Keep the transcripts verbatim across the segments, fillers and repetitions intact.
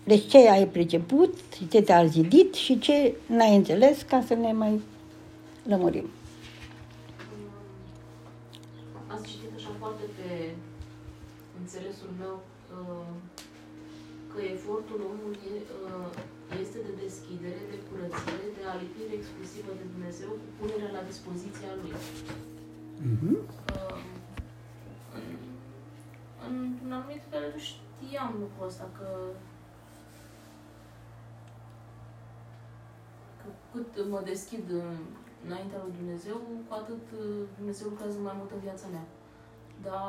Deci ce ai priceput, ce te-a zidit și ce n-ai înțeles, ca să ne mai lămurim. Ați citit așa foarte pe înțelesul meu că efortul omului este de deschidere, de curățire, de alipire exclusivă de Dumnezeu cu punerea la dispoziția Lui. Mm-hmm. În, într-un anumit fel știam lucrul ăsta, că, că cât mă deschid înaintea lui Dumnezeu, cu atât Dumnezeu lucrează mai mult în viața mea. Dar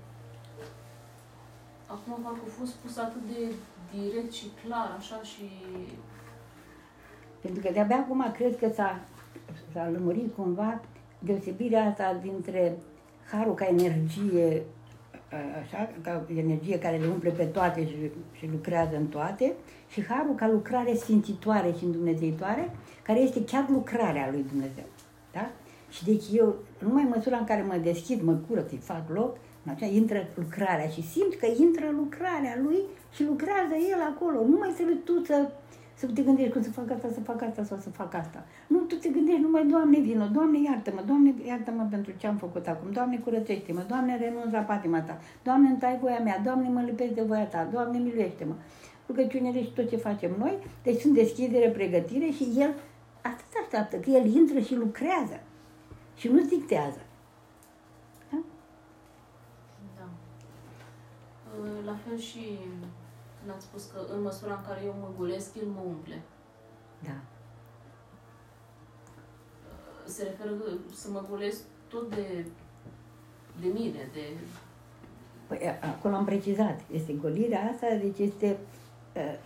acum parcă a fost spus atât de direct și clar, așa, și... Pentru că de-abia acum cred că s-a, s-a lămurit cumva deosebirea asta dintre harul ca energie, așa, ca energie care le umple pe toate și, și lucrează în toate, și harul ca lucrare sfințitoare și îndumnezeitoare, care este chiar lucrarea lui Dumnezeu. Da? Și deci eu, numai în măsura în care mă deschid, mă curăț, îi fac loc, așa, intră lucrarea și simt că intră lucrarea lui și lucrează el acolo. Nu mai trebuie tu să, să te gândești cum să fac asta, să fac asta sau să fac asta. Nu, tu te gândești numai, Doamne, vină, Doamne, iartă-mă, Doamne, iartă-mă pentru ce am făcut acum, Doamne, curățește-mă, Doamne, renunț la patima ta, Doamne, întai voia mea, Doamne, mă lipesc de voia ta, Doamne, miluiește-mă. Rugăciunile și tot ce facem noi, deci sunt deschidere, pregătire și el atât așteaptă, că el intră și lucrează și nu dictează. La fel și când ați spus că în măsura în care eu mă golesc, el mă umple. Da. Se referă să mă golesc tot de, de mine, de... Păi acolo am precizat. Este golirea asta, deci este... Uh,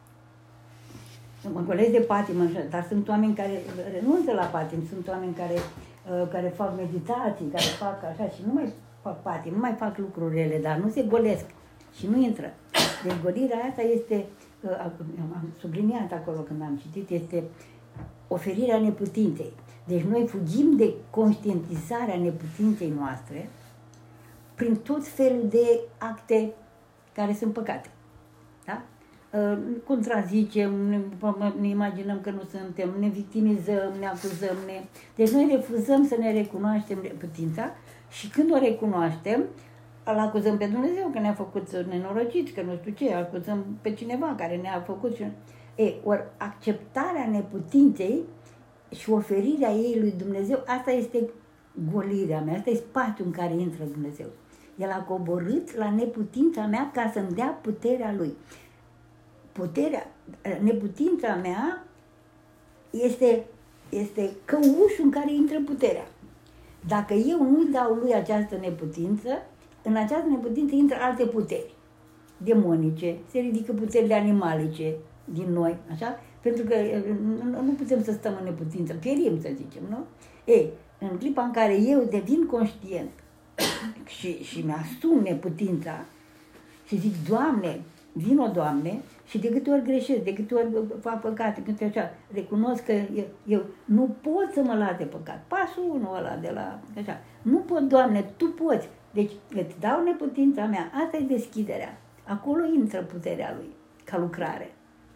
mă golesc de patimă, dar sunt oameni care renunță la patim, sunt oameni care, uh, care fac meditații, care fac așa și nu mai fac patim, nu mai fac lucruri rele, dar nu se golesc. Și nu intră. Deci golirea asta este, am subliniat acolo când am citit, este oferirea neputinței. Deci noi fugim de conștientizarea neputinței noastre prin tot felul de acte care sunt păcate. Da? Contrazicem, ne, ne imaginăm că nu suntem, ne victimizăm, ne acuzăm, ne... Deci noi refuzăm să ne recunoaștem neputința și când o recunoaștem, îl acuzăm pe Dumnezeu că ne-a făcut nenorociți, că nu știu ce, acuzăm pe cineva care ne-a făcut și... E, ori acceptarea neputinței și oferirea ei lui Dumnezeu, asta este golirea mea, asta e spațiul în care intră Dumnezeu. El a coborât la neputința mea ca să-mi dea puterea lui. Puterea, neputința mea este, este căușul în care intră puterea. Dacă eu nu-i dau lui această neputință, în această neputință intră alte puteri demonice, se ridică puterile animalice din noi, așa? Pentru că nu putem să stăm în neputință, pierim, să zicem, nu? Ei, în clipa în care eu devin conștient și, și mi-asum neputința și zic, Doamne, vino, Doamne, și de câte ori greșesc, de câte ori fac păcate, de câte ori așa, recunosc că eu, eu nu pot să mă las de păcat. Pasul unul ăla de la, așa, nu pot, Doamne, Tu poți. Deci îți dau neputința mea, asta e deschiderea. Acolo intră puterea lui, ca lucrare.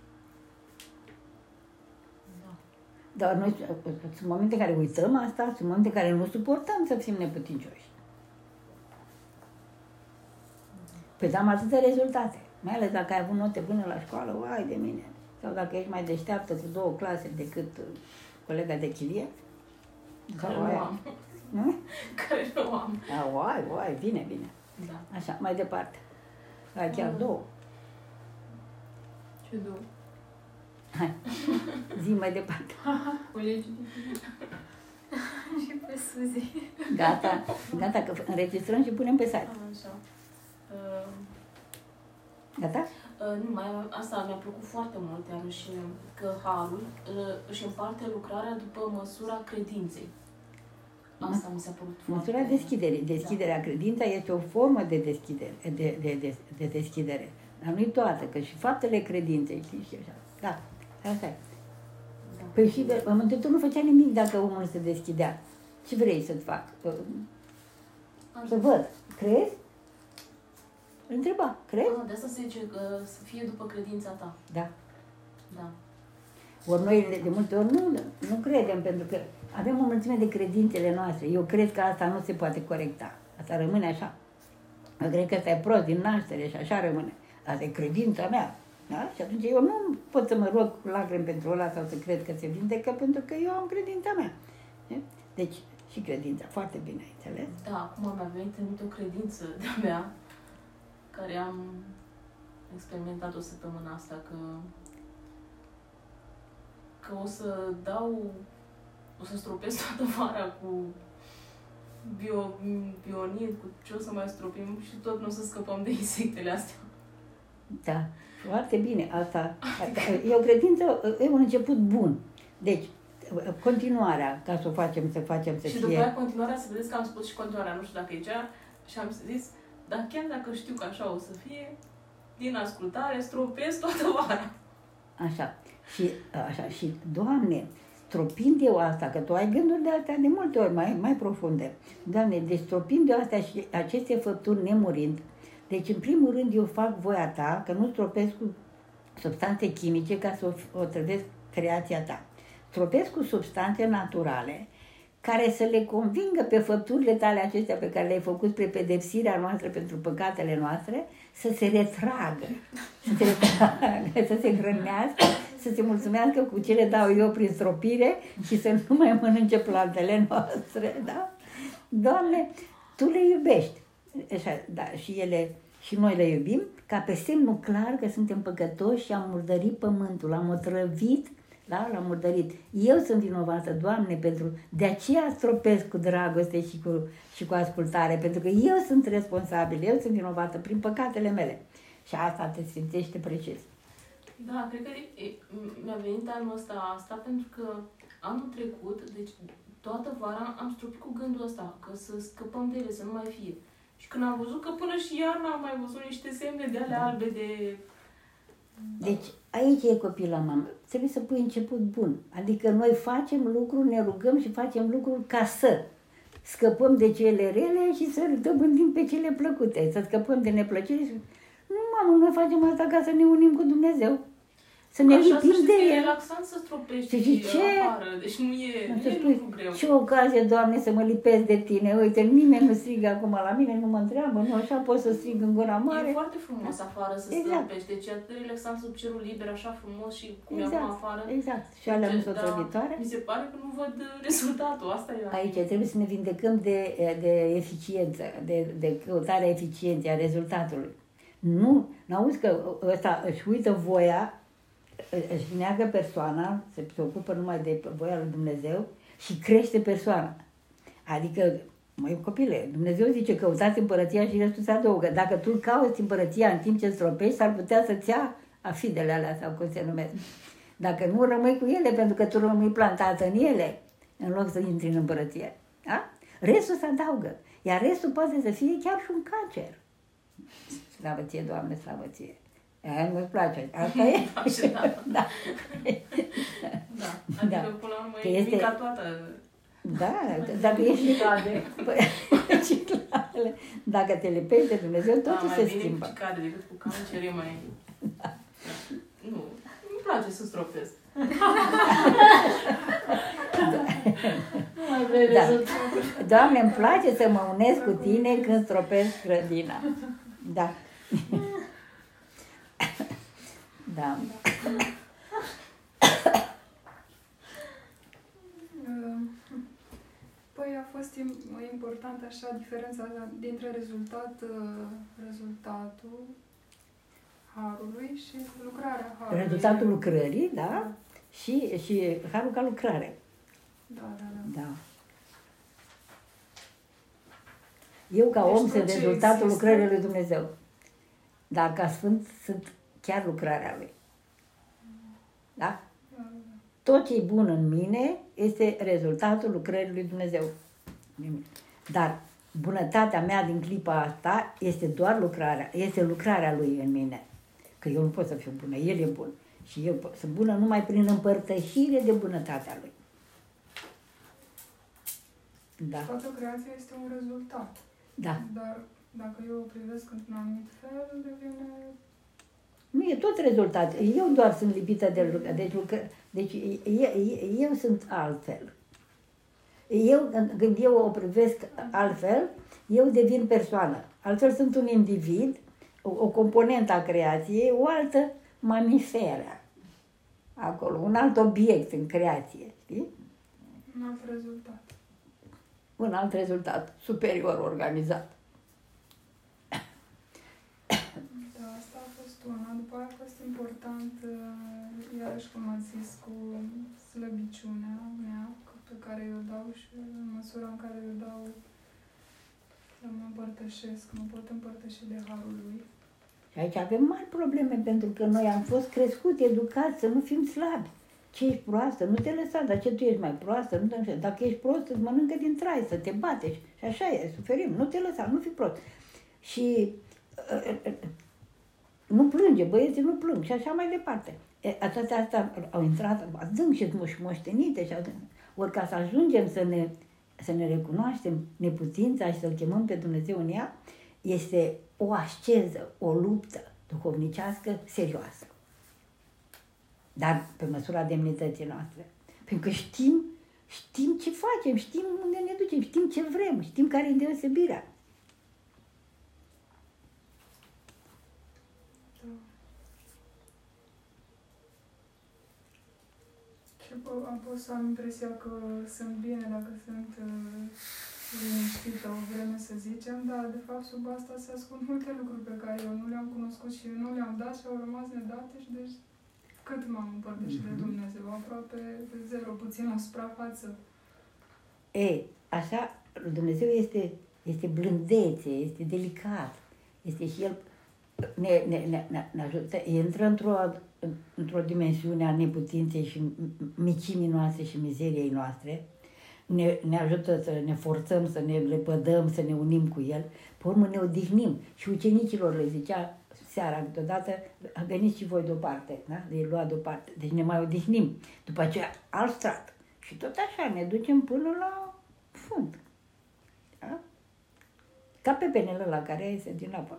Da. Dar noi sunt momente în care uităm asta, sunt momente în care nu suportăm să fim neputincioși. Păi am atâtea rezultate. Mai ales dacă ai avut note bune la școală, uai de mine. Sau dacă ești mai deșteaptă cu două clase decât colega de chilie. Care nu am. Nu? Care nu am. A, uai, uai, bine, bine. Da. Așa, mai departe. Ai chiar mm. două. Ce două? Hai, zi mai departe. Colegii. Și pe Suzi. Gata, gata, că înregistrăm și punem pe site. Așa. Uh... Gata? Uh, nu, mai, asta mi-a plăcut foarte mult, iarăși, că harul uh, își împarte lucrarea după măsura credinței. Asta mi s-a părut foarte... Măsura deschiderii. Deschiderea, da. Credința este o formă de deschidere, de, de, de, de deschidere. Dar nu-i toată, că și faptele credinței, știi, și așa. Da, asta e. Da. Păi și Mântuitorul nu făcea nimic dacă omul nu se deschidea. Ce vrei să-ți fac? Să văd. Crezi? Îl întreba, crezi? Ah, de asta se zice că să fie după credința ta. Da. Da. Ori noi de multe ori nu, nu credem, pentru că avem o mulțime de credințele noastre. Eu cred că asta nu se poate corecta. Asta rămâne așa. Eu cred că ăsta e prost din naștere și așa rămâne. Asta e credința mea. Da? Și atunci eu nu pot să mă rog cu lacrimi pentru ăla sau să cred că se vindecă, pentru că eu am credința mea. Deci, și credința, foarte bine, ai înțeles? Da, acum mi-a venit în minte o credință de-a mea, care am experimentat-o săptămâna asta, că, că o să dau, o să stropesc toată vara cu bio, bionit, cu ce o să mai stropim și tot nu o să scăpăm de insectele astea. Da, foarte bine. Asta, e o credință, e un început bun. Deci, continuarea, ca să o facem, să facem să și fie... Și după aia continuarea, să vedeți că am spus și continuarea, nu știu dacă e cea, și am zis, dar chiar dacă știu că așa o să fie, din ascultare, stropesc toată vara. Așa. Și, așa, și Doamne, stropind eu asta, că tu ai gânduri de astea de multe ori mai, mai profunde. Doamne, deci stropind eu astea și aceste făpturi nemurind, deci în primul rând eu fac voia ta, că nu stropesc cu substanțe chimice ca să o, o trăvesc creația ta. Stropesc cu substanțe naturale care să le convingă pe făpturile tale acestea pe care le-ai făcut spre pedepsirea noastră pentru păcatele noastre, să se retragă, să se retragă, să se hrănească, să se mulțumească cu ce le dau eu prin stropire și să nu mai mănânce plantele noastre, da? Doamne, Tu le iubești. Așa, da, și ele, și noi le iubim, ca pe semnul clar că suntem păcătoși și am murdărit pământul, am otrăvit, da, l-am murdărit. Eu sunt vinovată, Doamne, pentru... De aceea stropesc cu dragoste și cu, și cu ascultare, pentru că eu sunt responsabil, eu sunt vinovată prin păcatele mele. Și asta te sfințește precis. Da, cred că e, mi-a venit anul ăsta asta, pentru că anul trecut, deci toată vara am stropit cu gândul ăsta, că să scăpăm de ele, să nu mai fie. Și când am văzut că până și iarna am mai văzut niște semne de alea albe de... Deci, aici e copila mamă. Trebuie să pui început bun. Adică noi facem lucruri, ne rugăm și facem lucruri ca să scăpăm de cele rele și să dobândim pe cele plăcute. Să scăpăm de neplăcere. Nu, mamă, noi facem asta ca să ne unim cu Dumnezeu. Să ne lipim de El. E relaxant să stropești și ce? afară. Deci nu e, nu e spui, lucru greu. Ce ocazie, Doamne, să mă lipesc de Tine. Uite, nimeni nu strigă acum la mine, nu mă întreabă. Nu, așa pot să strig în gura mare. E foarte frumos afară să exact. stropești. Deci e atât de relaxant sub cerul liber, așa frumos și cum exact. e acum afară. Exact. Și alea nu sunt otrăvitoare. Mi se pare că nu văd rezultatul. Asta e. Aici trebuie să ne vindecăm de, de eficiență, de, de căutarea eficienței, a rezultatului. Nu, n-auzi că ăsta își uită voia, își neagă persoana, se, se ocupă numai de voia lui Dumnezeu și crește persoana. Adică, măi copile, Dumnezeu zice căutați împărăția și restul se adaugă. Dacă tu cauți împărăția în timp ce stropești, s-ar putea să-ți ia afidele alea sau cum se numesc. Dacă nu, rămâi cu ele, pentru că tu rămâi plantată în ele, în loc să intri în împărăție. Da? Restul se adaugă. Iar restul poate să fie chiar și un cancer. Slavă ție, Doamne, slavă ție. Aia nu-ți place. Asta e? Da. Da. Da. Adică, da. Până la urmă, e este... mica toată. Da, dacă ești... Ciclale. Dacă te lipești de Dumnezeu, totul da, se schimbă. Mai bine cicade decât cu cancer, e mai... Da. Nu, nu-mi place să stropesc. Da. Doamne, îmi place să mă unesc cu Tine când stropesc grădina. Da. Da. Păi a fost important așa diferența dintre rezultat, rezultatul harului și lucrarea harului. Rezultatul lucrării, da? da. Și, și harul ca lucrare. Da, da, da. da. Eu ca deci om sunt rezultatul există... lucrării lui Dumnezeu. Dar ca sfânt sunt chiar lucrarea lui. Da? Tot ce e bun în mine este rezultatul lucrării lui Dumnezeu. Dar bunătatea mea din clipa asta este doar lucrarea, este lucrarea lui în mine. Că eu nu pot să fiu bună, el e bun. Și eu sunt bună numai prin împărtășire de bunătatea lui. Da. Toată creația este un rezultat. Da. Dar Dacă eu o privesc într-un anumit fel, devine... Nu e tot rezultat. Eu doar sunt lipită de lucră. Deci, lucră, deci eu, eu sunt altfel. Eu, când eu o privesc altfel, eu devin persoană. Altfel sunt un individ, o, o componentă a creației, o altă mamiferă. Acolo, un alt obiect în creație, știi? Un alt rezultat. Un alt rezultat, superior organizat. Da, asta a fost una. După aia a fost important, iarăși cum ați zis, cu slăbiciunea mea, pe care eu dau și în măsura în care eu dau să mă împărtășesc, mă pot împărtăși de harul lui. Și aici avem mari probleme, pentru că noi am fost crescuți, educați să nu fim slabi. Ce ești proastă? Nu te lăsa, dar ce tu ești mai proastă? Nu te... Dacă ești prost, îți mănâncă din trai, să te bate. Și așa e, suferim. Nu te lăsa, nu fi prost. Și uh, uh, nu plânge, băieții nu plâng și așa mai departe. Atâtea astea au intrat adânc și moștenite și adânc. Ori ca să ajungem să ne, să ne recunoaștem neputința și să-L chemăm pe Dumnezeu în ea, este o asceză, o luptă duhovnicească serioasă. Dar pe măsura demnității noastre. Pentru că știm, știm ce facem, știm unde ne ducem, știm ce vrem, știm care e deosebirea. Și am fost să am impresia că sunt bine dacă sunt uh, liniștită o vreme, să zicem, dar de fapt sub asta se ascund multe lucruri pe care eu nu le-am cunoscut și nu le-am dat și au rămas nedate și deci cât m-am împărtășit mm-hmm. de Dumnezeu? Aproape de zero, puțin la suprafață. Ei, așa, Dumnezeu este, este blândețe, este delicat, este și El ne, ne, ne, ne ajută, intră într-o, într-o dimensiune a neputinței și micimii noastre și mizeriei noastre, ne, ne ajută să ne forțăm, să ne lepădăm, să ne unim cu El, pe urmă ne odihnim. Și ucenicilor le zicea seara, deodată, veniți și voi deoparte, da? De lua deoparte. Deci ne mai odihnim. După aceea, alt strat. Și tot așa ne ducem până la fund. Da? Ca pe penele la care iese din apă.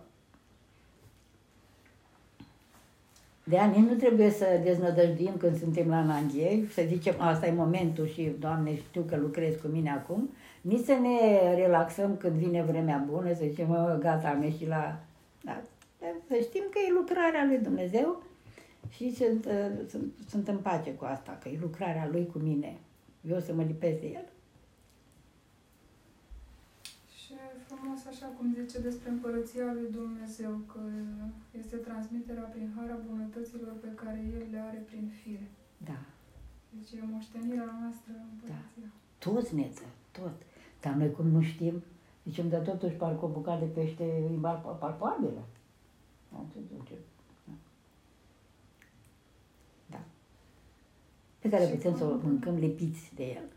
De ani nu trebuie să deznădăjduim când suntem la Nanghie, să zicem, asta e momentul și, Doamne, știu că lucrezi cu mine acum, nici să ne relaxăm când vine vremea bună, să zicem, mă, gata, am ieșit la... Da? Să știm că e lucrarea lui Dumnezeu și sunt, sunt, sunt în pace cu asta, că e lucrarea Lui cu mine. Eu să mă lipesc de El. Și frumos așa cum zice despre Împărăția lui Dumnezeu, că este transmiterea prin har a bunătăților pe care El le are prin fire. Da. Deci e moștenirea noastră Împărăția. Da. Toți ne dă, tot. Dar noi cum nu știm, zicem, dar totuși parcă o bucată de pește e palpabilă. Da. Pe care putem să o mâncăm lipiți de El.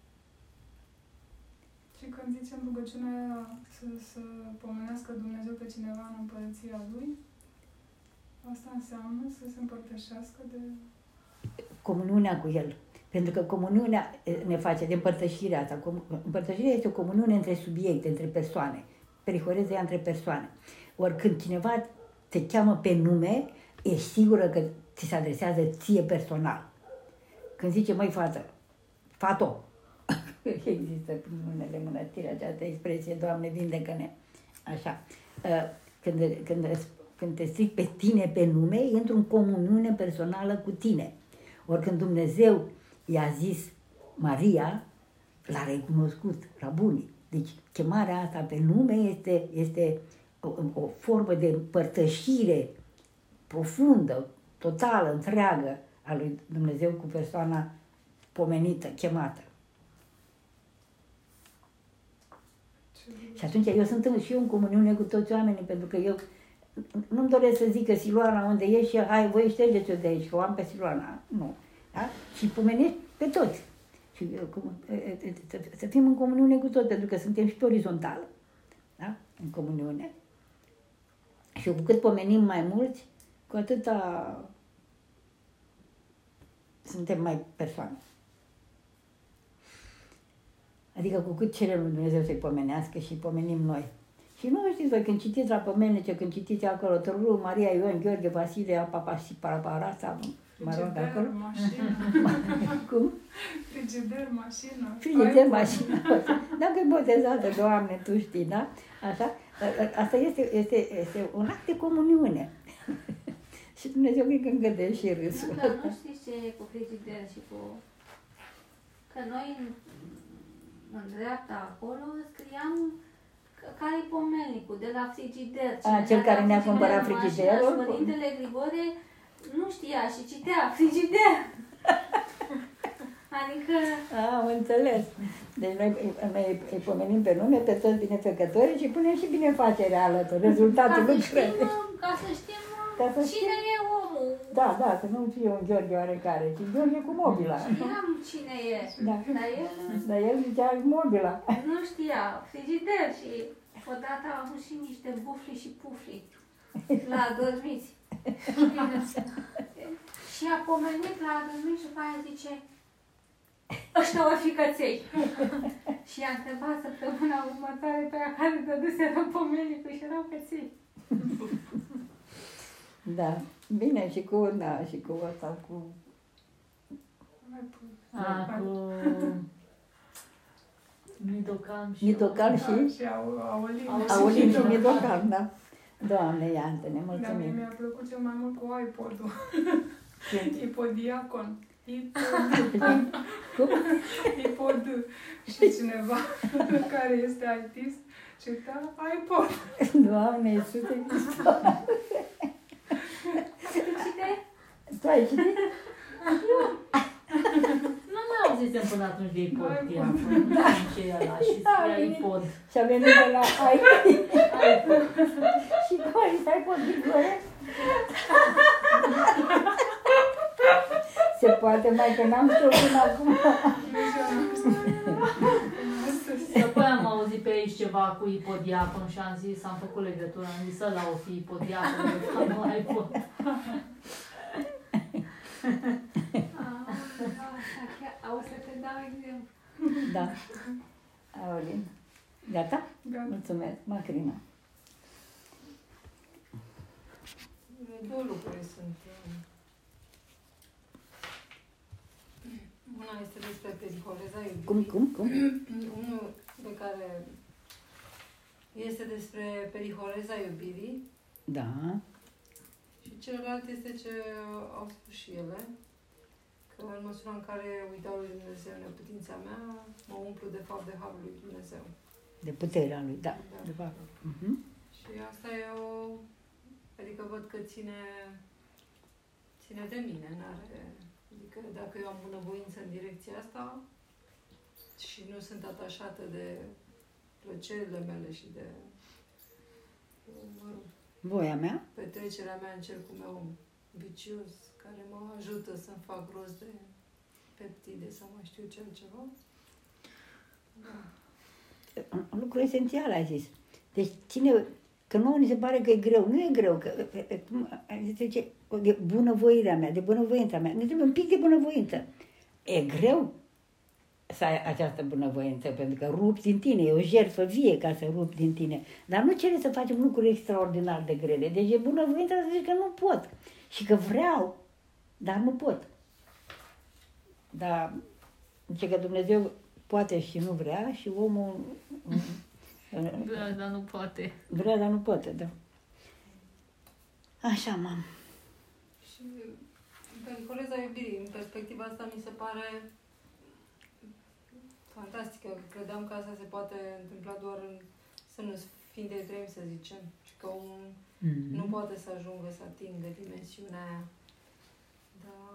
Și când zicem rugăciunea aia să, să pomenească Dumnezeu pe cineva în Împărăția Lui, asta înseamnă să se împărtășească de... Comuniunea cu El. Pentru că comuniunea ne face de împărtășirea asta. Împărtășirea este o comuniune între subiecte, între persoane. Perihorezea între persoane. Ori când cineva te cheamă pe nume, ești sigură că ți se adresează ție personal. Când zice, măi, fată, fato, există prin unele mănăstiri această expresie, Doamne, vindecă-ne. Așa. Când, când, când te stric pe tine pe nume, intru în comuniune personală cu tine. Ori când Dumnezeu i-a zis Maria, l-a recunoscut, rabunii. Deci, chemarea asta pe nume este, este o, o formă de împărtășire profundă, totală, întreagă a lui Dumnezeu cu persoana pomenită, chemată. Și atunci eu sunt și eu în comuniune cu toți oamenii, pentru că eu nu-mi doresc să zic că Siluana unde ești și hai, voi ștergeți-o de aici, că o am pe Siluana. Nu. Da? Și pomenești pe toți. Și să fim în comuniune cu toți, pentru că suntem și pe orizontal. Da? În comuniune. Și cu cât pomenim mai mulți, cu atâta suntem mai persoane. Adică cu cât cerem lui Dumnezeu să-i pomenească și pomenim noi. Și Și nu știți voi, când citiți la Pomelnice, când citiți acolo, Tărul, Maria, Ion, Gheorghe, Vasile, Papa și Paraparasa, mă rog, acolo. Mașină. Cum? Frigider, mașină. Frigider, mașină. Dacă e botezată, Doamne, Tu știi, da? Așa? Asta este, este, este un act de comuniune. Și Dumnezeu cred că îngăde și râsul. Nu, dar nu știți ce e cu frigider și cu... Că noi în, în dreapta acolo scriam care-i pomelnicul, de la frigider. A, cel care ne-a cumpărat frigiderul? Și Părintele Grigore nu știa și citea frigider. Adică... Am înțeles. Deci noi noi îi pomenim pe nume pe toți binefăcătorii și punem și binefacerea alături, rezultatul lucrării. Ca să știm Ca să cine știm. e omul. Da, da, să nu fie un Gheorghe oarecare, ci Gheorghe cu mobila. Știam cine e, Da. dar el Dar el zicea mobila. nu știa frigider și odată a avut și niște bufli și pufli la adormiți. Și a pomenit la adormiți și după aia zice ăștia o fi căței. Și a întrebat săptămâna următoare pe aia care dăduse la pomenicul și erau căței. Da, bine, și cu, da, și cu ăsta, cu... A, cu... Nidocan și... Nidocan și... Și au- Aolin. Aolin și Nidocan, da. Doamne, iată, ne Dar mie mulțumim. mi-a plăcut cel mai mult cu iPod-ul. Ce? Ipodiacon. Cum? Ipod. Și cineva care este artist cita iPod. Doamne, Iisuse Hristos. Cine? Tu ai citit? Nu mai auzisem până atunci de ipod, iPod. tia. Nu știu ce e ăla și scria ipod. Și a venit de la iPod. Și coi, stai pot Grigore? Se poate mai, că n-am știut până acum. Și apoi am auzit pe aici ceva cu ipodiacon și am zis, am făcut legătură, am zis ăla o fi ipodiacon, de fapt nu ipod. Au să te dau exemplu. Da. Aolin. Gata? Gata. Mulțumesc, Macrina. Două lucruri sunt. Una este despre periholeza iubirii. Cum, cum, cum? Unul pe care este despre periholeza iubirii Da. și celălalt este ce au spus și ele, că în măsura în care uitau lui Dumnezeu neputința mea, mă umplu de fapt de harul lui Dumnezeu. De puterea lui, da. Da. De fapt. Uh-huh. Și asta e o... Adică văd că ține, ține de mine, n-are... Adică dacă eu am bunăvoință în direcția asta și nu sunt atașată de plăcerile mele și de mă rog, Voia mea? petrecerea mea în cercul meu vicios, care mă ajută să-mi fac rost de peptide sau mai știu ce altceva. Da. Un lucru esențial ai zis. Deci ține, că nouă ni se pare că e greu. Nu e greu, că zice, de bunăvoirea mea, de bunăvoința mea. Ne trebuie un pic de bunăvoință. E greu să ai această bunăvoință, pentru că rupi din tine, e o jertfă vie ca să rupi din tine. Dar nu cere să facem lucruri extraordinar de grele. Deci e bunăvoința să zici că nu pot. Și că vreau, dar nu pot. Dar zice că Dumnezeu poate și nu vrea și omul Vrea, dar nu poate. vrea, dar nu poate, da. Așa, mam. Și pericoleza iubirii, în perspectiva asta, mi se pare fantastică. Credeam că asta se poate întâmpla doar în sânul Sfintei Treimi, să zicem. Și că omul Mm-hmm. nu poate să ajungă să atingă dimensiunea aia. Dar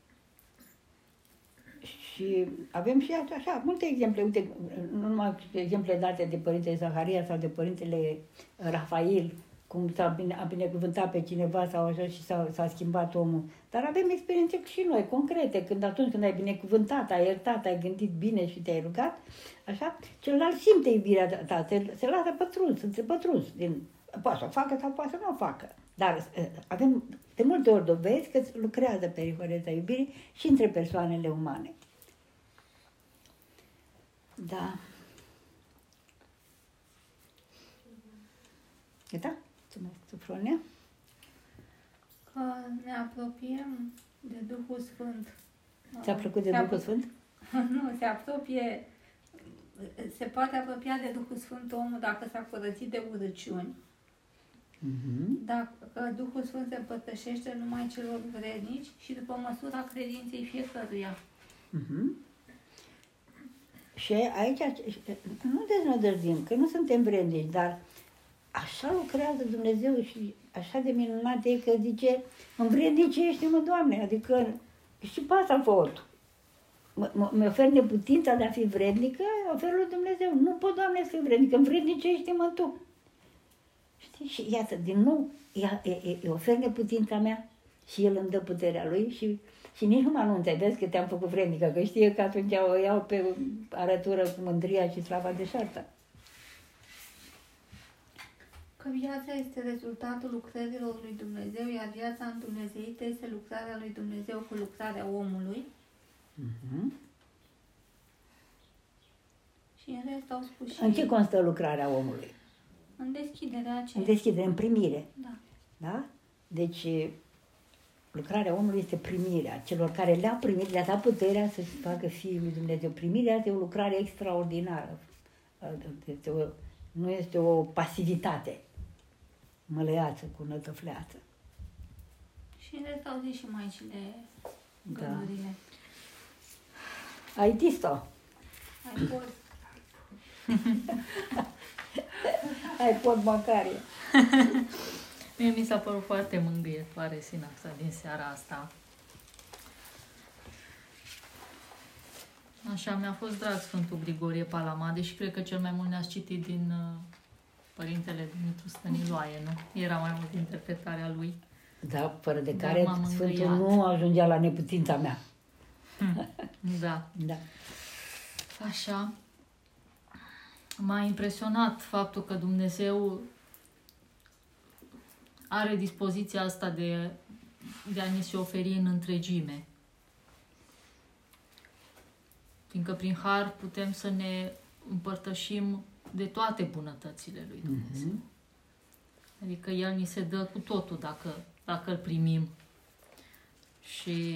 Și avem și așa, multe exemple, uite, nu numai exemple date de Părintele Zaharia sau de Părintele Rafael, cum s-a bine, a binecuvântat pe cineva sau așa și s-a, s-a schimbat omul. Dar avem experiențe și noi, concrete, când atunci când ai binecuvântat, ai iertat, ai gândit bine și te-ai rugat, așa, celălalt simte iubirea ta, se, se lasă pătruns, se pătruns, din, poate să o facă sau poate să nu o facă. Dar avem de multe ori dovezi că lucrează pericoleza iubirii și între persoanele umane. Da. Da? Mulțumesc, Sofronia. Că ne apropiem de Duhul Sfânt. Ți-a plăcut de Se Duhul apro- Sfânt? Nu, se apropie, se poate apropia de Duhul Sfânt omul dacă s-a curățit de urăciuni, Mhm. dacă Duhul Sfânt se împărtășește numai celor vrednici și după măsura credinței fiecăruia. Mhm. Și aici nu deznădăjdim, că nu suntem vrednici, dar așa lucrează Dumnezeu și așa de minunat e că zice, învrednice ești, mă, Doamne, adică și pe asta fă tu. Mi ofer neputința de a fi vrednică, ofer lui Dumnezeu. Nu pot, Doamne, să fiu vrednică, învrednice ești, mă, tu. Știi? Și iată, din nou, ea, e, e, e ofer neputința mea și El îmi dă puterea Lui și, și nici nu mă anunță, vezi că te-am făcut vrednică, că știe că atunci o iau pe arătură cu mândria și slava deșartă. Că viața este rezultatul lucrărilor lui Dumnezeu, iar viața îndumnezeită este lucrarea lui Dumnezeu cu lucrarea omului. Mhm. Și în rest au spus și În ce constă lucrarea omului? în deschiderea În aceea. deschidere, în primire. Da. Da? Deci, lucrarea omului este primirea. Celor care le-a primit, le-a dat puterea să facă Fiul lui Dumnezeu. Primirea este o lucrare extraordinară. Este o, nu este o pasivitate mălăiață cu nătăfleață. Și în rest au zis și maicile Da. gândurile. Ai dis-o? Ai fost. Ai pot Macarie. Mie mi s-a părut foarte mângâietoare sinaxa din seara asta. Așa, mi-a fost drag Sfântul Grigorie Palama, deși cred că cel mai mult ne-ați citit din uh, Părintele Dumitru Stăniloae, nu? Era mai mult interpretarea lui. Da, fără de Dar care m-am Sfântul mângâiat. nu ajungea la neputința mea. Da. Da. Așa. M-a impresionat faptul că Dumnezeu are dispoziția asta de, de a ni se oferi în întregime. Fiindcă prin har putem să ne împărtășim de toate bunătățile lui Dumnezeu. Mhm. Adică El ni se dă cu totul dacă, dacă îl primim. Și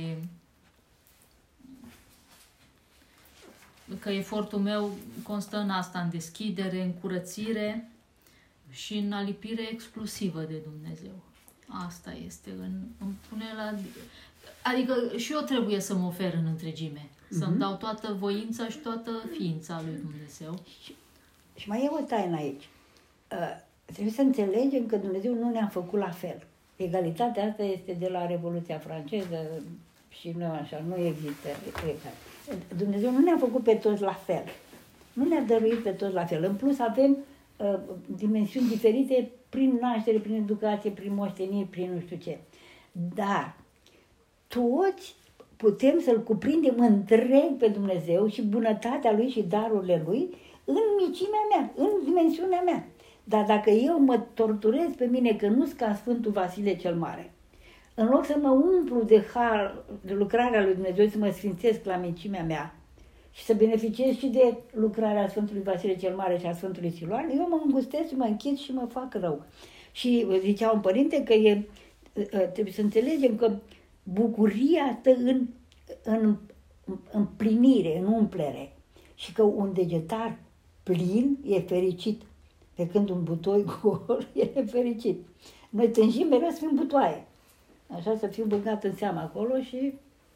că efortul meu constă în asta, în deschidere, în curățire și în alipire exclusivă de Dumnezeu. Asta este, în, în pune la... Adică și eu trebuie să mă ofer în întregime, uh-huh. să-mi dau toată voința și toată ființa lui Dumnezeu. Și mai e o taină aici. Uh, trebuie să înțelegem că Dumnezeu nu ne-a făcut la fel. Egalitatea asta este de la Revoluția franceză și nu așa, nu există egalitate. Dumnezeu nu ne-a făcut pe toți la fel. Nu ne-a dăruit pe toți la fel. În plus avem uh, dimensiuni diferite prin naștere, prin educație, prin moștenire, prin nu știu ce. Dar toți putem să-L cuprindem întreg pe Dumnezeu și bunătatea Lui și darurile Lui în micimea mea, în dimensiunea mea. Dar dacă eu mă torturez pe mine că nu-s ca Sfântul Vasile cel Mare, în loc să mă umplu de har, de lucrarea lui Dumnezeu, să mă sfințesc la micimea mea și să beneficiez și de lucrarea Sfântului Vasile cel Mare și a Sfântului Siluan, eu mă îngustesc și mă închid și mă fac rău. Și zicea un părinte că e, trebuie să înțelegem că bucuria stă în, în împlinire, în umplere și că un degetar plin e fericit, pe când un butoi gol e nefericit. Noi tânjim mereu să fim butoaie. Așa, să fiu băgat în seamă acolo și...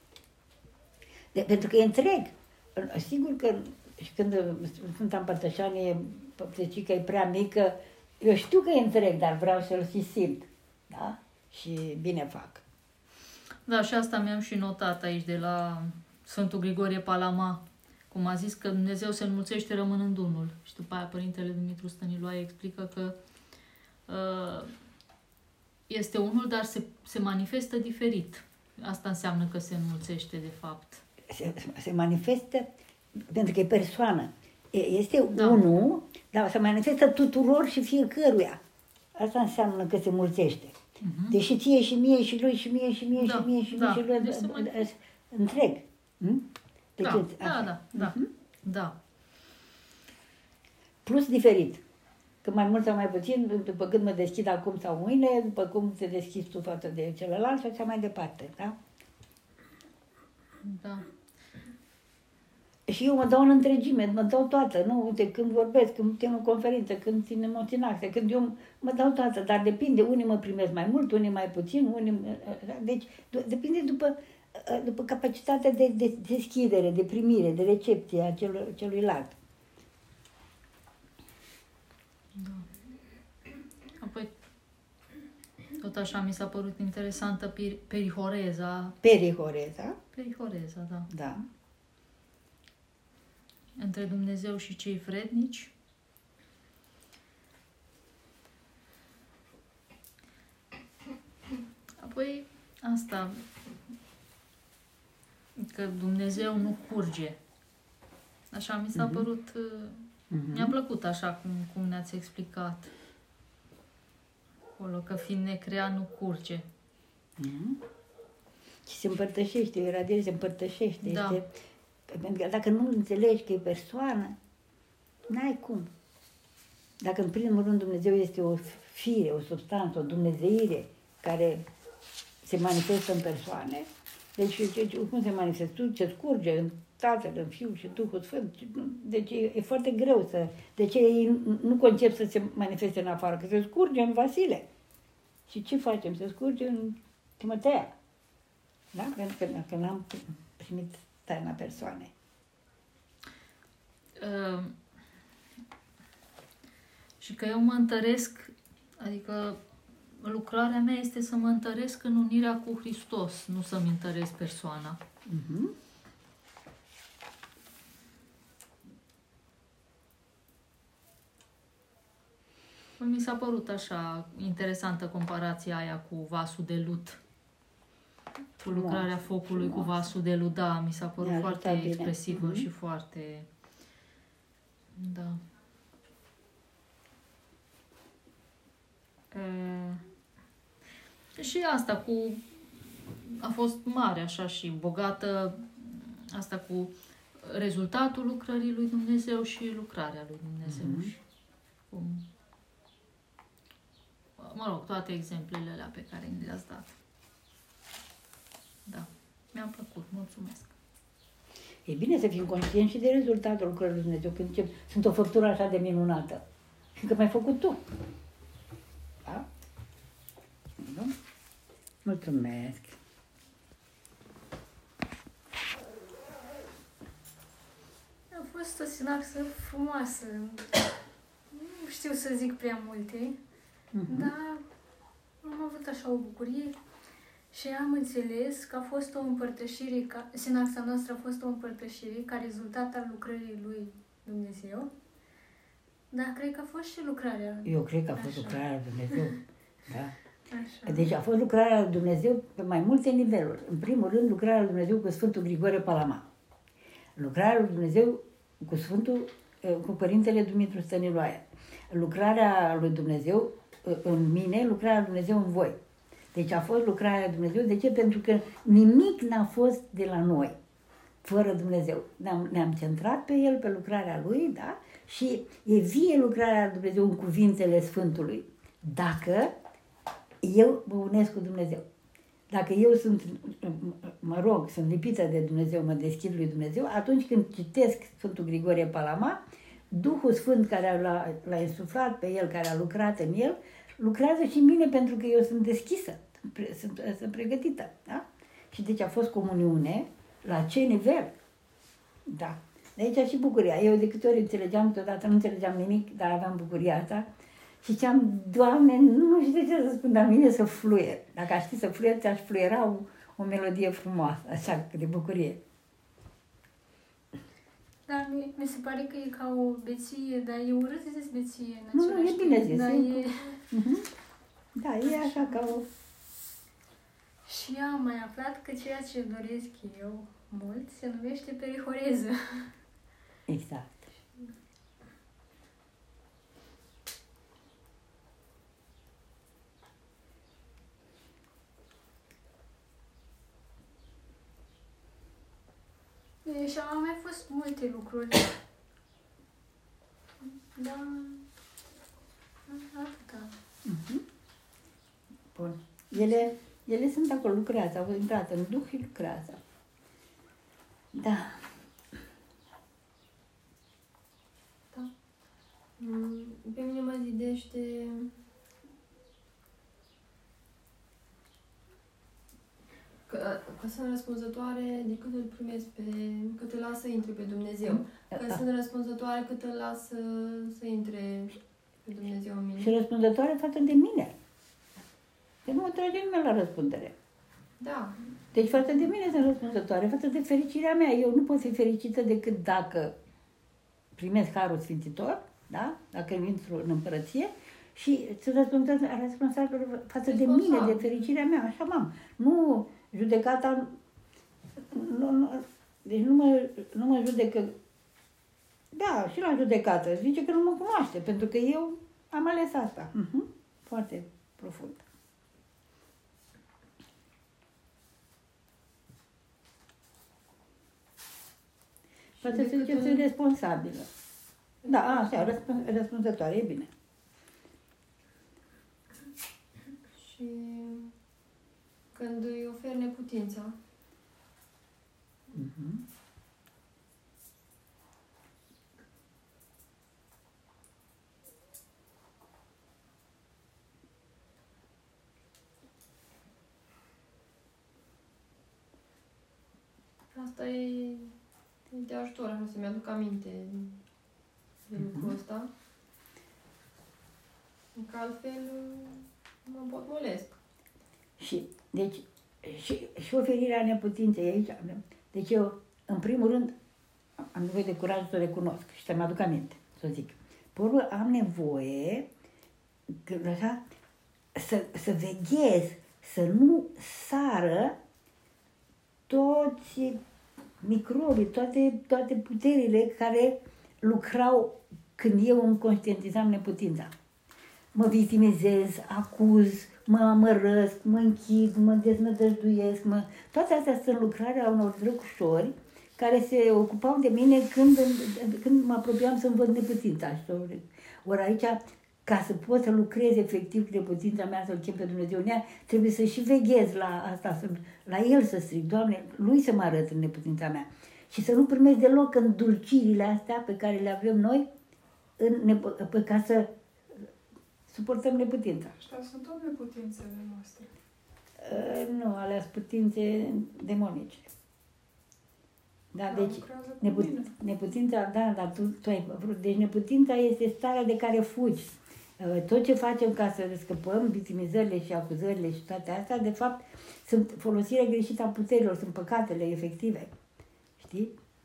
De, pentru că e întreg. Sigur că și când Sfânta Împărtășanie zice că e prea mică, eu știu că e întreg, dar vreau să-l și simt. Da? Și bine fac. Da, și asta mi-am și notat aici de la Sfântul Grigorie Palama, cum a zis că Dumnezeu se înmulțește rămânând unul. Și după aia Părintele Dumitru Stăniloae explică că uh, este unul, dar se, se manifestă diferit. Asta înseamnă că se înmulțește, de fapt. Se, se manifestă, pentru că e persoană. Este Da. unul, dar se manifestă tuturor și fiecăruia. Asta înseamnă că se mulțește. Uh-huh. Deși ție și mie și lui și mie și mie Da, și mie și da. mie și lui, Deci se manifestă. întreg. Hm? Deci, Da, așa. da, da, da, Mhm. da. Plus diferit. Că mai mult sau mai puțin, după când mă deschid acum sau mâine, după cum te deschizi tu față de celălalt și așa mai departe, da? Da. Și eu mă dau în întregime, mă dau toată, nu? Uite, când vorbesc, când țin o conferință, când țin emoționare, când eu mă dau toată, dar depinde, unii mă primesc mai mult, unii mai puțin, unii... Deci, depinde după, după capacitatea de, de deschidere, de primire, de recepție a celor, celuilalt. Da. Apoi, tot așa mi s-a părut interesantă perihoreza. Perihoreza? Perihoreza, da. Da. Între Dumnezeu și cei vrednici. Apoi, asta, că Dumnezeu nu curge. Așa mi s-a uh-huh. părut, uh-huh. mi-a plăcut așa cum, cum ne-ați explicat. Acolo, că fiind necreat nu curge. Uh-huh. Și se împărtășește, iradiere se împărtășește. Da. Este, pentru că dacă nu înțelegi că e persoană, n-ai cum. Dacă în primul rând Dumnezeu este o fire, o substanță, o dumnezeire care se manifestă în persoane, deci cum se manifestă? Ce scurge în Tatăl, în Fiul și Duhul Sfânt. Deci e, e foarte greu să... De ce ei nu concep să se manifeste în afară? Că se scurge în Vasile. Și ce facem? Se scurge în Timotea. Da? Pentru că dacă n-am primit taina persoanei. Uh, și că eu mă întăresc, adică lucrarea mea este să mă întăresc în unirea cu Hristos, nu să-mi întăresc persoana. Uh-huh. Mi s-a părut așa interesantă comparația aia cu vasul de lut. Cu lucrarea focului cu vasul de lut, da, mi s-a părut foarte bine. Expresivă uh-huh. și foarte... Da. E... Și asta cu... A fost mare așa și bogată, asta cu rezultatul lucrării lui Dumnezeu și lucrarea lui Dumnezeu. Uh-huh. Și cum... Mă rog, toate exemplele alea pe care mi le-ați dat. Da, mi-a plăcut, mulțumesc. E bine să fim conștienți și de rezultatul lucrării lui Dumnezeu. Când zicem, sunt o făptură așa de minunată. Fiindcă m-ai făcut tu. Da? Da? Mulțumesc. A fost o sinaxă frumoasă. Nu știu să zic prea multe, uh-huh. dar am avut așa o bucurie și am înțeles că a fost o împărtășire, ca, sinaxa noastră a fost o împărtășire ca rezultat al lucrării lui Dumnezeu, dar cred că a fost și lucrarea. Eu cred că a fost așa. Lucrarea lui Dumnezeu, da. Așa. Deci a fost lucrarea lui Dumnezeu pe mai multe niveluri. În primul rând, lucrarea lui Dumnezeu cu Sfântul Grigore Palama. Lucrarea lui Dumnezeu cu Sfântul, cu Părintele Dumitru Stăniloae. Lucrarea lui Dumnezeu în mine, lucrarea lui Dumnezeu în voi. Deci a fost lucrarea lui Dumnezeu. De ce? Pentru că nimic n-a fost de la noi, fără Dumnezeu. Ne-am, ne-am centrat pe El, pe lucrarea Lui, da? Și e vie lucrarea lui Dumnezeu în cuvintele Sfântului. Dacă eu mă unesc cu Dumnezeu. Dacă eu sunt, mă rog, sunt lipită de Dumnezeu, mă deschid lui Dumnezeu, atunci când citesc Sfântul Grigorie Palama, Duhul Sfânt care l-a, l-a insuflat pe el, care a lucrat în el, lucrează și în mine pentru că eu sunt deschisă, sunt, sunt pregătită. Da? Și deci a fost comuniune la ce nivel? Da. De aici și bucuria. Eu de câte ori înțelegeam, câteodată nu înțelegeam nimic, dar aveam bucuria asta. Și ziceam, Doamne, nu știu de ce să spun, dar mine să fluier. Dacă aș ști să fluier, ți-aș fluiera o, o melodie frumoasă, așa, de bucurie. Dar mi, mi se pare că e ca o beție, dar e urât să zici beție în Nu, nu, e bine zis. Dar e... e... Uh-huh. Da, e așa ca o... Și am mai aflat că ceea ce doresc eu mult se numește perihoreză. Exact. Și au mai fost multe lucruri. Da. Atâta. Uh-huh. Bun. Ele, ele sunt acolo, lucrează, au intrat în duh și lucrează. Da. Da. Pe mine mă zidește că, că sunt răspunzătoare de cât îl primesc pe, cât îl las să intre pe Dumnezeu. Că Da. sunt răspunzătoare cât îl las să, să intre pe Dumnezeu în mine. Și răspunzătoare față de mine. Că nu mă trage nimeni la răspundere. Da. Deci față de mine sunt răspunzătoare, față de fericirea mea. Eu nu pot fi fericită decât dacă primesc Harul Sfințitor, da? Dacă intru în împărăție și sunt răspunzătoare față de mine, de fericirea mea. Așa m-am. Nu judecata... Nu, nu, deci nu mă, nu mă judecă... Da, și la judecată. Zice că nu mă cunoaște, pentru că eu am ales asta. Uh-huh. Foarte profund. Poate să zice că sunt responsabilă. Da, așa, răspund, răspunzătoare, e bine. Și când îi ofer neputința, Uh-huh. asta e, e de ajutor, așa, să-mi aduc aminte de lucrul ăsta. Că altfel mă potmolesc. Și, deci, și, și oferirea neputinței aici. Deci eu, în primul rând, am nevoie de curaj să o recunosc și să-mi aduc aminte, să zic. Pe urmă, am nevoie că, așa, să, să veghez, să nu sară toți microbii, toate, toate puterile care lucrau când eu îmi conștientizam neputința. Mă victimizez, acuz, mă amărăsc, mă închid, mă deznădăjduiesc, mă... Toate astea sunt lucrarea unor drăgușori care se ocupau de mine când, când mă apropiam să-mi văd neputința. Ori aici, ca să pot să lucrez efectiv cu neputința mea, să-L chem pe Dumnezeu în ea, trebuie să și veghez la asta, să, la El să strig, Doamne, Lui să mă arăt în neputința mea. Și să nu primesc deloc îndulcirile astea pe care le avem noi, în nepo- pe ca să suportăm neputința. Ăștia sunt tot neputințele noastre. Uh, nu, alea sunt putințe demonice. Da, Dar deci lucrează cu nepu- mine. neputința, da, dar tu, tu ai vrut. Deci neputința este starea de care fugi. Uh, tot ce facem ca să scăpăm, victimizările și acuzările și toate astea, de fapt, sunt folosirea greșită a puterilor, sunt păcatele efective. Știi?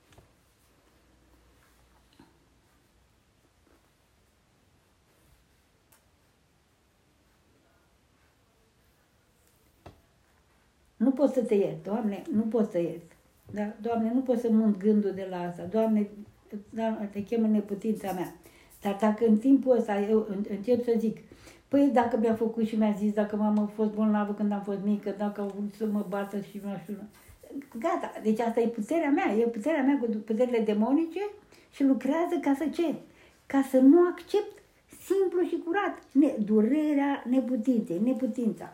Nu pot să te iert, Doamne, nu pot să iert. Da? Doamne, nu pot să mut gândul de la asta. Doamne, da, te chem în neputința mea. Dar dacă în timpul ăsta eu încep să zic, păi dacă mi-a făcut și mi-a zis, dacă mama a fost bolnavă când am fost mică, dacă au vrut să mă bată și nu știu, gata, deci asta e puterea mea, e puterea mea cu puterile demonice și lucrează ca să ce? Ca să nu accept simplu și curat ne, durerea neputinței, neputința.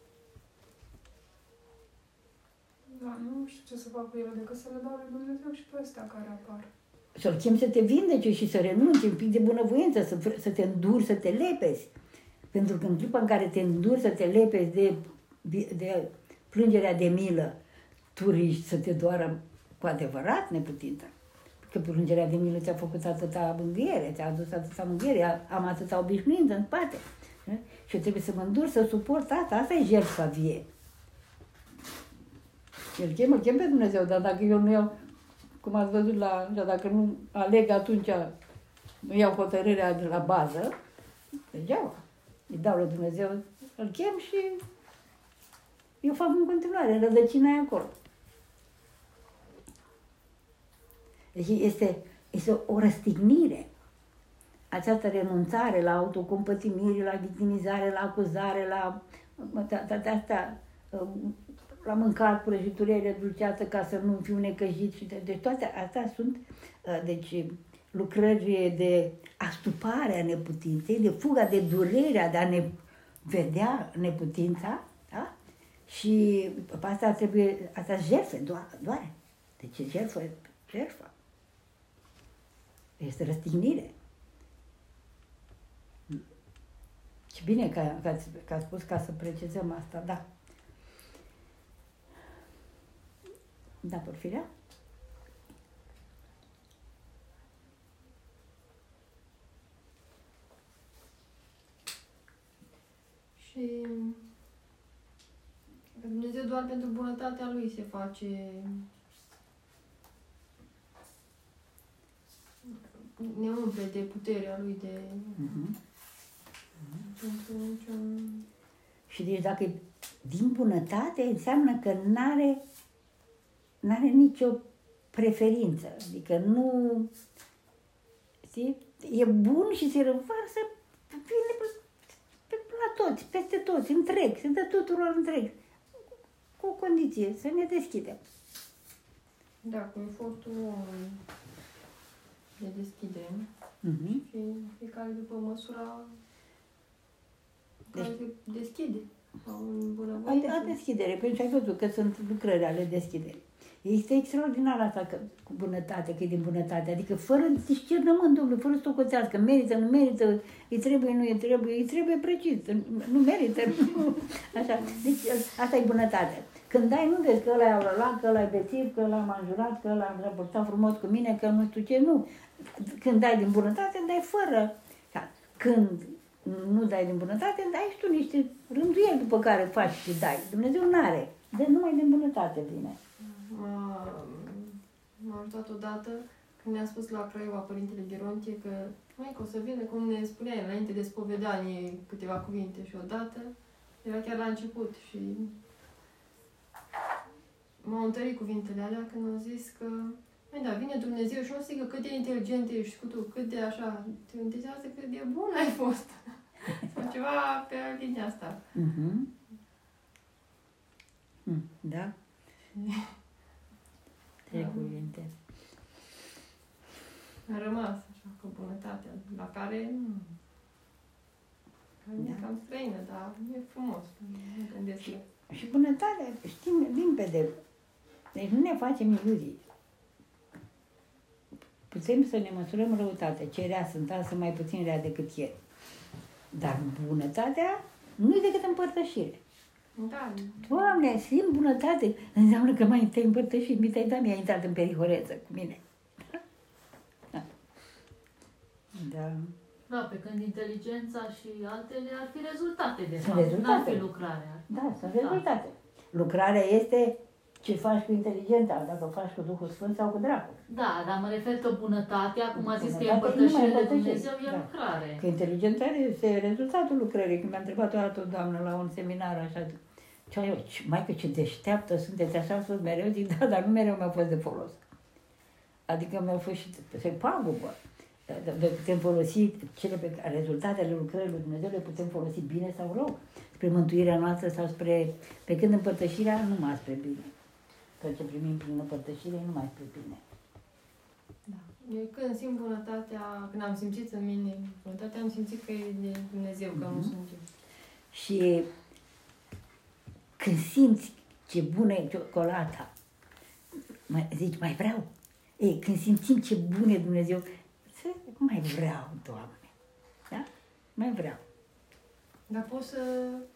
Da, nu știu ce să fac cu ele, decât să le dau lui Dumnezeu și pe astea care apar. Să-L chem să te vindece și să renunți un pic de bunăvoință, să, să te înduri, să te lepezi. Pentru că în clipa în care te înduri să te lepezi de, de plângerea de milă, tu riști să te doară cu adevărat neputința. Că plângerea de milă ți-a făcut atâta mângâiere, ți-a adus atâta mângâiere, am atâta obișnuință în spate. Și eu trebuie să mă îndur să suport asta, asta e jertfa vie. El chem, îl chem pe Dumnezeu, dar dacă eu nu iau, cum ați văzut, la, dacă nu aleg atunci, nu iau hotărârea de la bază, degeaba. Îi dau la Dumnezeu, îl chem și eu fac în continuare, rădăcina e acolo. Deci este, este o răstignire. Această renunțare la autocompătimire, la victimizare, la acuzare, la toate astea, la mâncat prăjiturie dulceață ca să nu fiu necăjit. Și de, deci toate astea sunt, deci lucrări de astupare a neputinței, de fuga de durerea de a ne vedea neputința, da? Și pe asta trebuie, asta jertfe, doare, doare. Deci jertfă, jertfă. Este răstignire. Și bine că, că, ați, că ați spus ca să precizăm asta, da. Da, Porfiria? Și Dumnezeu doar pentru bunătatea Lui se face ne umple de puterea Lui, de Uh-huh. pentru niciun... Și deci dacă e din bunătate, înseamnă că n-are, n-are nicio preferință. Adică nu... Știi? E bun și se revarsă bine pe, pe, la toți, peste toți, întreg, se dă tuturor întreg. Cu o condiție, să ne deschidem. Da, cu efortul omului de deschidere. Uh-huh. Și fiecare după măsura Deci- care se deschide. Sau în A, bunăvoință. a deschidere, pentru că ai văzut că sunt lucrări ale deschiderii. Este extraordinar asta că, cu bunătate, că e din bunătate. Adică fără discernământ, Domnule, fără să o coțească, merită, nu merită, îi trebuie, nu îi trebuie, îi trebuie precis, nu merită, nu. Așa. Deci asta e bunătate. Când dai, nu vezi că ăla e aurălat, că ăla e bețiv, că ăla m-a înjurat, că ăla am raportat frumos cu mine, că nu știu ce, nu. Când dai din bunătate, dai fără. Când nu dai din bunătate, dai și tu niște rânduieli după care faci și dai. Dumnezeu n-are. Dă numai din bunătate vine. M-a, m-a ajutat odată când mi-a spus la Craiova Părintele Gherontie că mai că o să vină, cum ne spunea înainte de spovedanie câteva cuvinte și odată, era chiar la început și m-au întărit cuvintele alea când au zis că mai da, vine Dumnezeu și nu zic cât de inteligent ești cu tu, cât de așa, te interesează cât de bun ai fost. Sau ceva pe linia asta. Uh-huh. Mm, da? Trei cuvinte. A rămas așa cu bunătatea, la care nu... Care Da. e cam străină, dar e frumos. Nu gândesc eu. Și bunătatea, știm limpede. Deci nu ne facem iluzii. Putem să ne măsurăm răutatea. Ce rea sunt, asta mai puțin rea decât ieri. Dar bunătatea nu e decât împărtășire. Da, Doamne, simt bunătate. Înseamnă că mai te-ai împărtășit, mi te-ai dat, mi-ai intrat în perihoreță cu mine. Da. Da. Da, pe când inteligența și altele ar fi rezultate, de Sunt fapt. N-ar rezultate. fi lucrarea. Da, sunt rezultate. Lucrarea este ce faci cu inteligența, dacă faci cu Duhul Sfânt sau cu dracul. Da, dar mă refer că bunătatea, cum a zis că e Bunătatea e numai împărtășire de împărtășire. Dumnezeu, e Da. lucrare. Că inteligența este rezultatul lucrării. Când mi-a întrebat o dată o doamnă la un seminar așa, ce eu, mai că ce deșteaptă sunteți, așa am spus mereu, zic, da, dar nu mereu mi-a fost de folos. Adică mi-au fost și se pagubă. Dar putem folosi cele pe care, rezultatele lucrării lui Dumnezeu le putem folosi bine sau rău, spre mântuirea noastră sau spre, pe când împărtășirea numai spre bine. Tot ce primim prin împărtășire e numai spre bine. da. Eu când simt bunătatea, când am simțit în mine bunătatea, am simțit că e de Dumnezeu, că nu Mhm. sunt eu. Și când simți ce bună e ciocolata, mai, zici, mai vreau. Ei, când simțim ce bun e Dumnezeu, să mai vreau, Doamne. Da? Mai vreau. Dar poți să...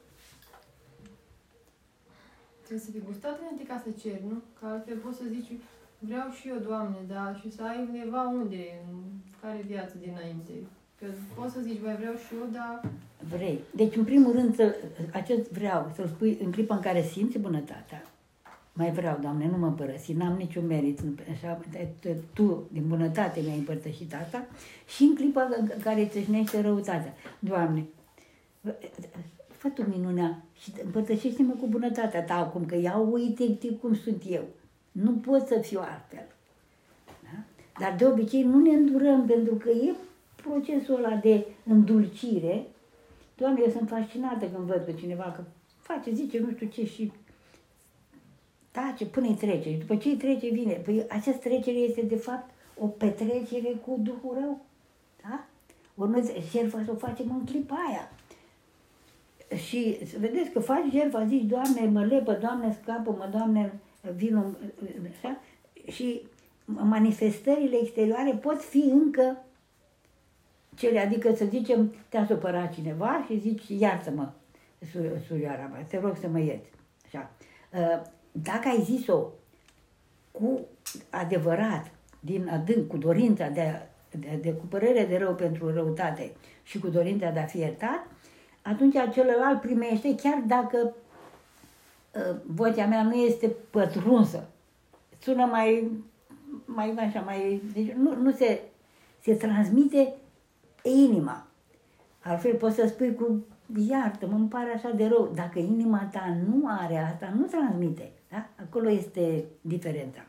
Trebuie să fii gustat înainte ca să ceri, nu? Că altfel poți să zici, vreau și eu, Doamne, da, și să ai undeva unde, în care viață dinainte. Că poți să zici, mai vreau și eu, dar... Vrei. Deci, în primul rând, să, acest vreau, să-l spui în clipa în care simți bunătatea. Mai vreau, Doamne, nu mă părăsi, n-am niciun merit. Așa, Tu, din bunătate, mi-ai împărtășit asta. Și în clipa în care îți țâșnește răutatea. Doamne, fă Tu minunea și împărtășește-mă cu bunătatea Ta acum, că iau, uite cum sunt eu. Nu pot să fiu altfel. Da? Dar de obicei nu ne îndurăm, pentru că e procesul ăla de îndulcire. Doamne, eu sunt fascinată când văd pe cineva că face, zice, nu știu ce și tace până îi trece. Și după ce îi trece, vine. Păi această trecere este, de fapt, o petrecere cu Duhul rău. Da? Ori noi jertfa să o facem în clipa aia. Și vedeți că faci jertfa, zici, Doamne, mă lepă, Doamne, scapă-mă, Doamne, vină, așa? Și manifestările exterioare pot fi încă cele, adică să zicem, te-a supărat cineva și zici, iartă-mă, surioara mea, te rog să mă ierți. Așa. Dacă ai zis-o cu adevărat, din adânc, cu dorința de, a, de, de cu părere de rău pentru răutate și cu dorința de a fi iertat, atunci celălalt primește, chiar dacă uh, vocea mea nu este pătrunsă. Sună mai, mai așa, mai... Deci nu, nu se, se transmite inima. Altfel poți să spui cu iartă-mă, îmi pare așa de rău. Dacă inima ta nu are asta, nu transmite. Da? Acolo este diferența.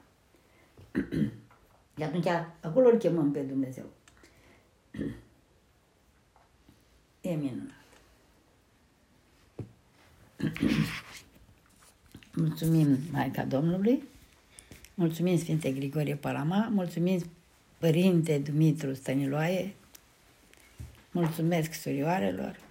Și atunci, acolo îl chemăm pe Dumnezeu. E minunat. Mulțumim Maica Domnului, mulțumim Sfinte Grigorie Palama, mulțumim Părinte Dumitru Stăniloae, mulțumesc surioarelor.